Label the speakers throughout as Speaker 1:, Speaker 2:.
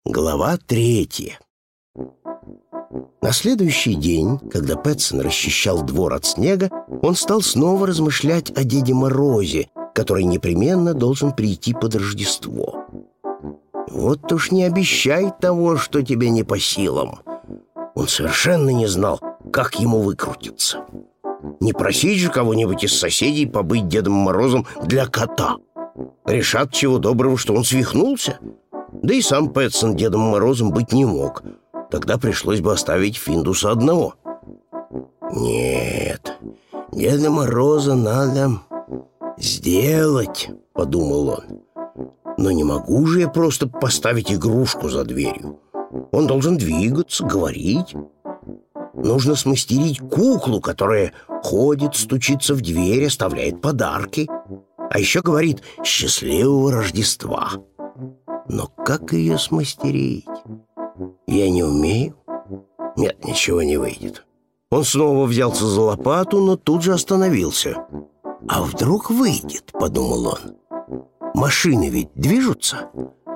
Speaker 1: Глава 3. На следующий день, когда Пэтсон расчищал двор от снега, он стал снова размышлять о Деде Морозе, который непременно должен прийти под Рождество. Вот уж не обещай того, что тебе не по силам. Он совершенно не знал, как ему выкрутиться. Не просить же кого-нибудь из соседей побыть Дедом Морозом для кота. Решат чего доброго, что он свихнулся. Да и сам Пэтсон Дедом Морозом быть не мог. Тогда пришлось бы оставить Финдуса одного. «Нет, Деда Мороза надо сделать», — подумал он. «Но не могу же я просто поставить игрушку за дверью. Он должен двигаться, говорить. Нужно смастерить куклу, которая ходит, стучится в дверь, оставляет подарки. А еще говорит «Счастливого Рождества». Но как ее смастерить? Я не умею. Нет, ничего не выйдет. Он снова взялся за лопату, но тут же остановился. «А вдруг выйдет?» — подумал он. «Машины ведь движутся.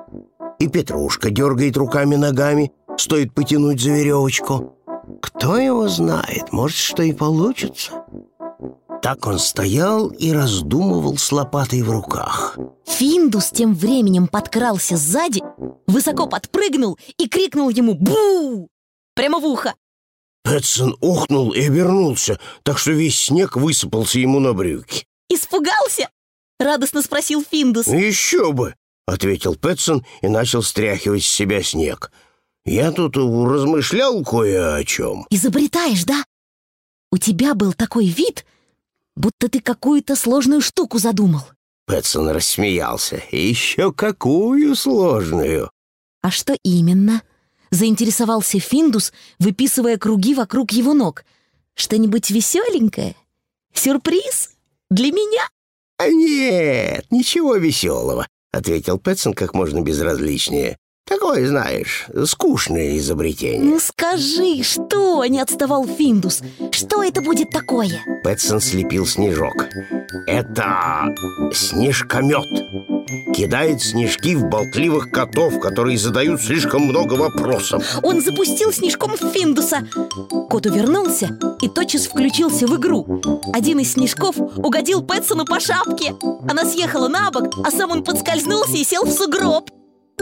Speaker 1: И Петрушка дергает руками-ногами, стоит потянуть за веревочку. Кто его знает, может, что и получится». Так он стоял и раздумывал с лопатой в руках.
Speaker 2: Финдус тем временем подкрался сзади, высоко подпрыгнул и крикнул ему «Бу!» прямо в ухо.
Speaker 1: Пэтсон охнул и обернулся, так что весь снег высыпался ему на брюки.
Speaker 2: «Испугался?» — радостно спросил Финдус.
Speaker 1: «Еще бы!» — ответил Пэтсон и начал стряхивать с себя снег. «Я тут размышлял кое о чем».
Speaker 2: «Изобретаешь, да? У тебя был такой вид, будто ты какую-то сложную штуку задумал».
Speaker 1: Пэтсон рассмеялся. «Еще какую сложную?»
Speaker 2: «А что именно?» — заинтересовался Финдус, выписывая круги вокруг его ног. «Что-нибудь веселенькое? Сюрприз? Для меня?»
Speaker 1: «Нет, ничего веселого», — ответил Пэтсон как можно безразличнее. «Такое, знаешь, скучное изобретение».
Speaker 2: «Ну скажи, что?» — не отставал Финдус. «Что это будет такое?»
Speaker 1: Пэтсон слепил снежок. «Это снежкомет. Кидает снежки в болтливых котов, которые задают слишком много вопросов».
Speaker 2: Он запустил снежком в Финдуса. Кот увернулся и тотчас включился в игру. Один из снежков угодил Пэтсону по шапке. Она съехала на бок, а сам он подскользнулся и сел в сугроб.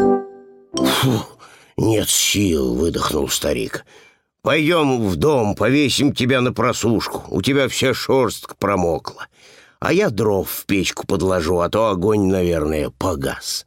Speaker 1: «Фу, нет сил», — выдохнул старик. «Пойдем в дом, повесим тебя на просушку. У тебя вся шерстка промокла. А я дров в печку подложу, а то огонь, наверное, погас».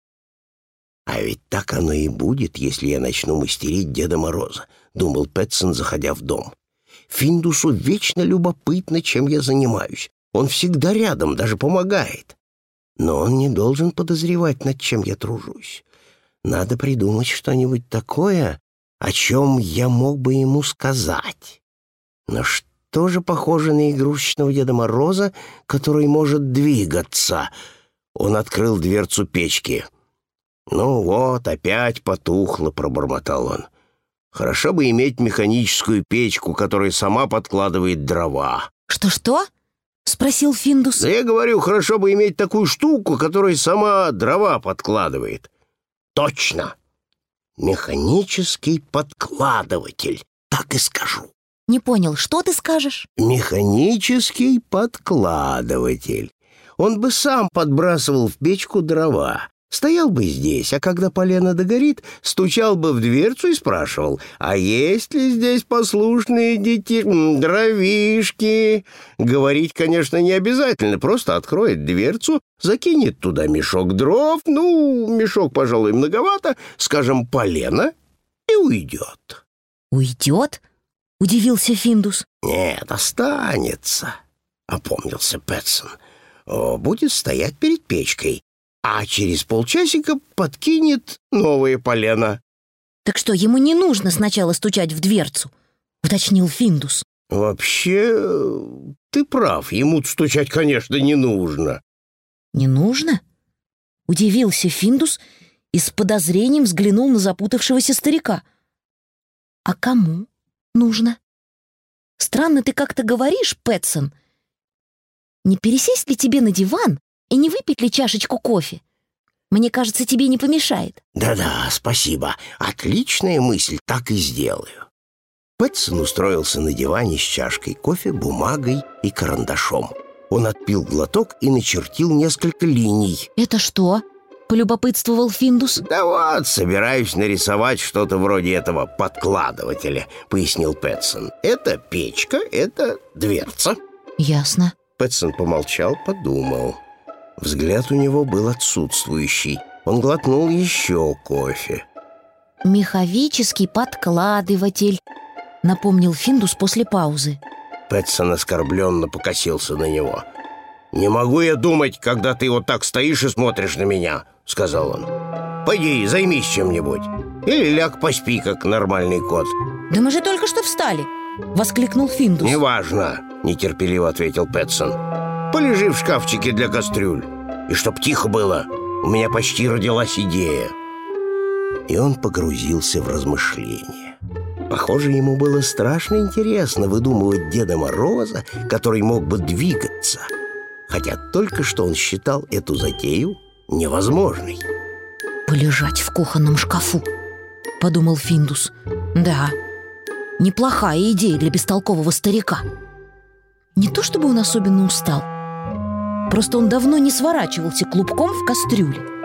Speaker 1: «А ведь так оно и будет, если я начну мастерить Деда Мороза», — думал Пэтсон, заходя в дом. «Финдусу вечно любопытно, чем я занимаюсь. Он всегда рядом, даже помогает. Но он не должен подозревать, над чем я тружусь. Надо придумать что-нибудь такое, о чем я мог бы ему сказать. Но что же похоже на игрушечного Деда Мороза, который может двигаться?» Он открыл дверцу печки. «Ну вот, опять потухло», — пробормотал он. «Хорошо бы иметь механическую печку, которая сама подкладывает дрова».
Speaker 2: «Что-что?» — спросил Финдус.
Speaker 1: «Да я говорю, хорошо бы иметь такую штуку, которая сама дрова подкладывает». «Точно! Механический подкладыватель, так и скажу».
Speaker 2: «Не понял, что ты скажешь?»
Speaker 1: «Механический подкладыватель. Он бы сам подбрасывал в печку дрова. Стоял бы здесь, а когда полено догорит, стучал бы в дверцу и спрашивал, а есть ли здесь послушные дровишки? Говорить, конечно, не обязательно, просто откроет дверцу, закинет туда мешок дров, мешок, пожалуй, многовато, скажем, полено, и уйдет».
Speaker 2: «Уйдет?» — удивился Финдус.
Speaker 1: «Нет, останется», — опомнился Пэтсон. «Будет стоять перед печкой, а через полчасика подкинет новое полено».
Speaker 2: «Так что, ему не нужно сначала стучать в дверцу?» — уточнил Финдус.
Speaker 1: «Вообще, ты прав, ему стучать, конечно, не нужно».
Speaker 2: «Не нужно?» — удивился Финдус и с подозрением взглянул на запутавшегося старика. «А кому нужно? Странно ты как-то говоришь, Пэтсон. Не пересесть ли тебе на диван и не выпить ли чашечку кофе? Мне кажется, тебе не помешает.
Speaker 1: Да-да, спасибо. Отличная мысль, так и сделаю. Пэтсон устроился на диване с чашкой кофе, бумагой и карандашом. Он отпил глоток и начертил несколько линий.
Speaker 2: «Это что?» — полюбопытствовал Финдус.
Speaker 1: «Да вот, собираюсь нарисовать что-то вроде этого подкладывателя», — пояснил Пэтсон. «Это печка, это дверца».
Speaker 2: «Ясно».
Speaker 1: Пэтсон помолчал, подумал. Взгляд у него был отсутствующий. Он глотнул еще кофе.
Speaker 2: «Меховический подкладыватель», — напомнил Финдус после паузы.
Speaker 1: Пэтсон оскорбленно покосился на него. «Не могу я думать, когда ты вот так стоишь и смотришь на меня», — сказал он. «Пойди, займись чем-нибудь. Или ляг поспи, как нормальный кот».
Speaker 2: «Да мы же только что встали», — воскликнул Финдус.
Speaker 1: «Неважно», — нетерпеливо ответил Пэтсон. «Полежи в шкафчике для кастрюль. И чтоб тихо было, у меня почти родилась идея». И он погрузился в размышления. Похоже, ему было страшно интересно выдумывать Деда Мороза, который мог бы двигаться, хотя только что он считал эту затею невозможной.
Speaker 2: «Полежать в кухонном шкафу», — подумал Финдус. «Да, неплохая идея для бестолкового старика. Не то чтобы он особенно устал, просто он давно не сворачивался клубком в кастрюле.